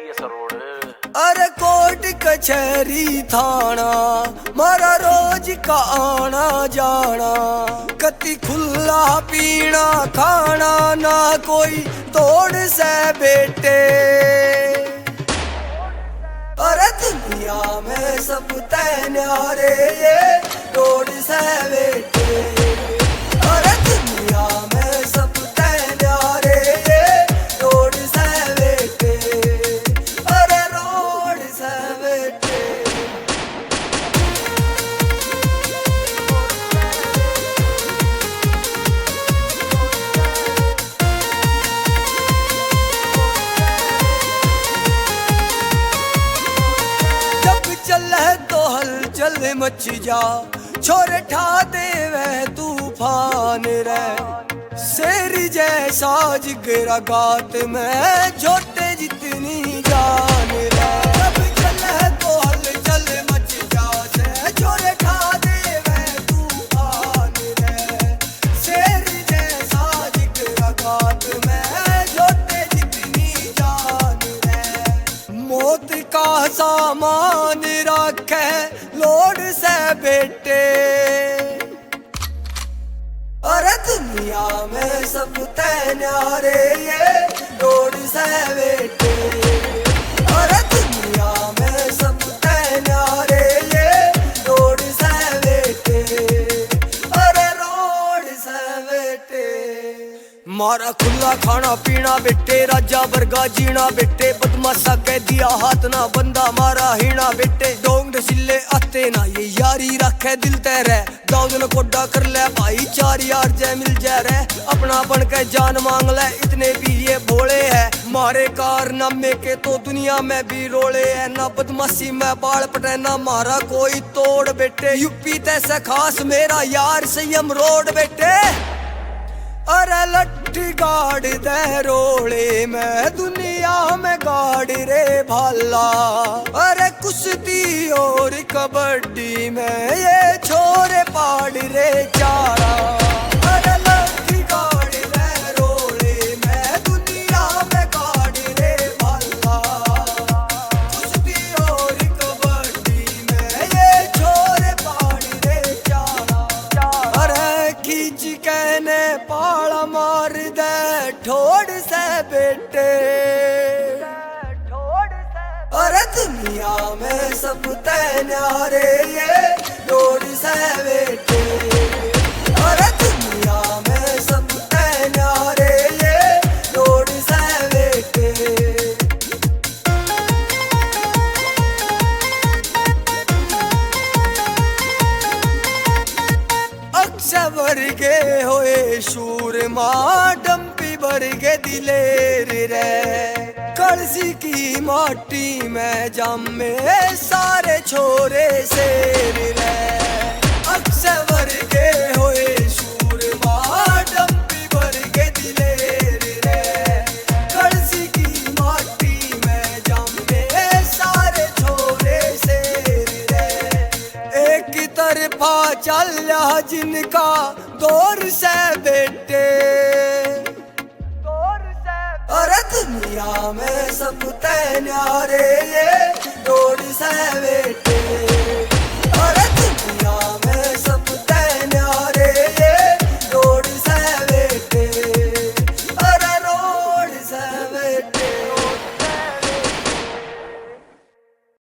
है सरोड़। अरे कोर्ट कचहरी थाना मारा रोज का आना जाना, कति खुला पीना खाना ना कोई तोड़ से बेटे। अरे दुनिया में सब तय न्यारे ये तोड़ से बेटे। अरे दुनिया में सब तय न्यारे ये तोड़ से बेटे। अरे रोड से बेटे। जब चले तो हलचल मच जा, छोरे ठा दे वह तूफान रे। शेर जैसा जिगरा गात में छोटे जितनी जान रे। जब चले तो हलचल मच जा, से छोरे ठा दे वह तूफान रे। शेर जैसा जिगरा गात में छोटे जितनी जान रे। मौत का सामान रखे लोड से बेटे। अरे दुनिया में सब तय न्यारे ये लोड से बेटे। अरे दुनिया में सब तय न्यारे ये लोड से बेटे। अरे रोड से बेटे। मारा खुला खाना पीना बेटे, राजा वर्गा जीना बेटे। बदमाशा कह दिया हाथ ना बंदा मारा हीना बेटे। डोंग सिले आते ना ये यारी रखे दिल तेरे। दाऊद कोडा कर ले भाई चार यार जय मिल जाए रे। अपना बन के जान मांग ले इतने भी ये भोले है। मारे कारनामे के तो दुनिया में भी रोले है। ना बदमाशी में बाल पटे ना मारा कोई तोड़ बेटे। यूपी तैसे खास मेरा यार संयम रोड बेटे। अरे लट्ठी गाड़ दे रोले में दुनिया में गाड़ रे भाला। अरे कुश्ती और कबड्डी में ये छोरे पाड़ रे चारा। अरे लट्ठी गाड़ दे रोले में दुनिया में गाड़ रे भाला। कुश्ती और कबड्डी में ये छोरे पाड़ रे चारा। अरे खींच कहने पाला मार दे ठोड़ से बेटे। अरे दुनिया में सब तय न्यारे ये लोड से बेटे। अरे दुनिया में सब तय न्यारे ये लोड से बेटे। अक्षय वर्गे होए शूर माँ डम्पी वर्गे दिलेर रे। कलसी की माटी में जमे सारे छोरे शेर रे। अक्षय वर्गे होए शूर माँ डम्पी वर्गे दिलेर रे। कलसी की माटी में जमे सारे छोरे शेर रे। एक तरफा चल जिनका दौर से बेटे। अरे दुनिया में सब तय न्यारे ये दौड़ से बेटे।